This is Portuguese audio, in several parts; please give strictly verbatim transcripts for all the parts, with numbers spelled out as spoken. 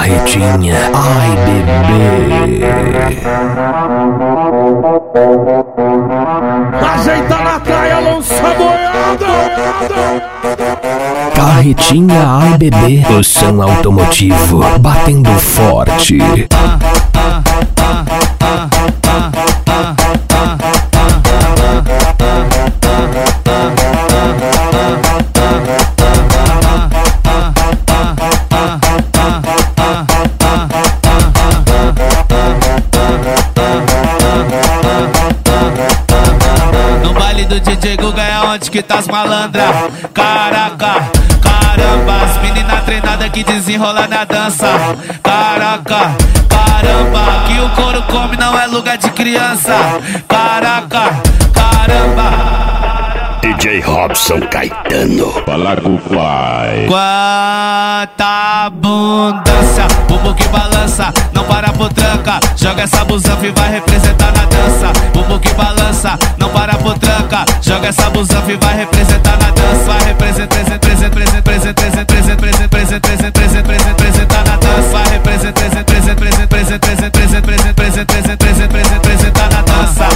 Carretinha, ai bebê. Ajeita na praia, lança boiada. Carretinha, ai bebê. O som automotivo batendo forte. No baile do D J Guga é onde que tá as malandra. Caraca, caramba, as meninas treinadas que desenrola na dança. Caraca, caramba, que o couro come não é lugar de criança. Caraca, caramba. D J Robson Caetano. Fala com o pai. Quanta abundância, bumbum que balança, não para por tranca. Joga essa busanfa e vai representar na dança. Bumbum que balança, não para por tranca. Joga essa busanfa e vai representar na dança. Vai representar, representar, representar, representar, representar, representar, representar na dança. Vai representar, representar, representar, representar, representar, representar na dança.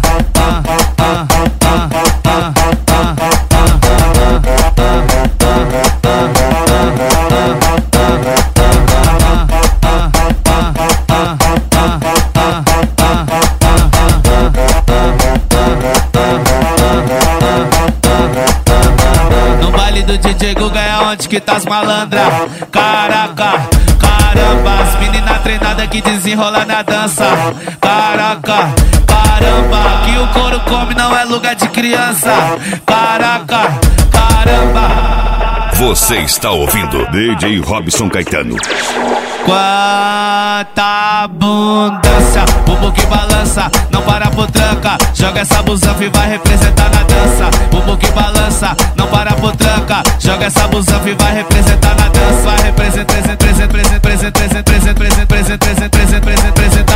No baile do D J Guga é onde que tá as malandra. Caraca, caramba, as meninas treinadas que desenrola na dança. Caraca, caramba, que o couro come não é lugar de criança. Caraca, caramba. Você está ouvindo D J Robson Caetano. Quanta abundância, bumbum que balança, não para por tranca. Joga essa busanfa e vai representar na dança. Bumbum que balança, não para por tranca. Joga essa busanfa e vai representar na dança. Vai representar, representar, representar, representar, representar, representar, representar, representar.